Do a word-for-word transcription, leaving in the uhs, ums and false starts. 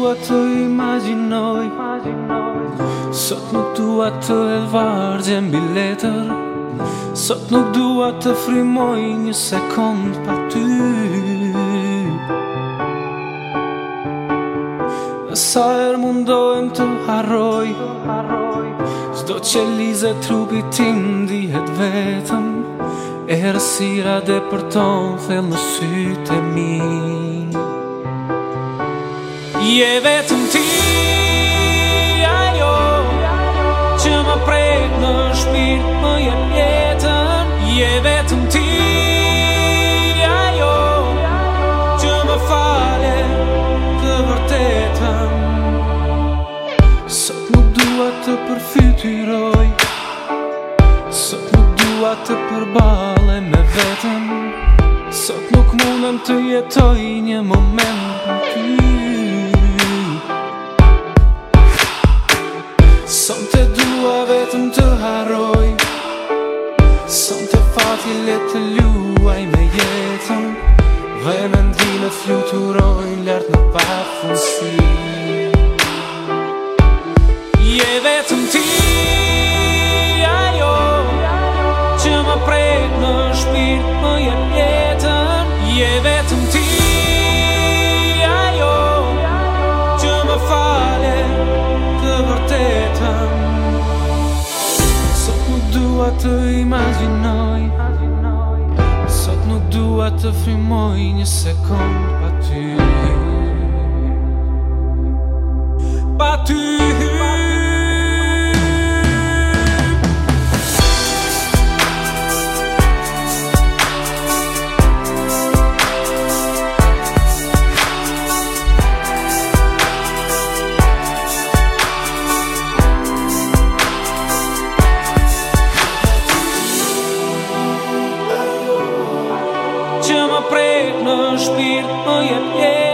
dua të imagjinoj, sot nuk dua të e vargje mbi letër, sot nuk dua të frymoj një sekond pa ty. Sa herë mundohem të harroj, çdo qelize trupi tim dihet vetëm, errësira depërton thellë në sytë e mi. Je vetëm ti ajo që më prek në shpirt, më jep jetën. Je vetëm ti ajo që më fale të vërtetën. Sot nuk dua të përfytyroj, sot nuk dua të përballem me veten, sot nuk mundem të jetoj një moment pa ty. Sonte dua vetëm të harroj, sonte fati le të luaj me jetën, dhe mendimet fluturojnë lart në pafundësi. Je vetëm ti ajo që më prek në shpirt, më jep jetën. Je vetëm ti ajo që më fale të vërtetën. Sot nuk dua të imagjinoj, sot nuk dua të frymoj një sekond pa ty. Pa ty. Që më prek në shpirt, më jep jetë.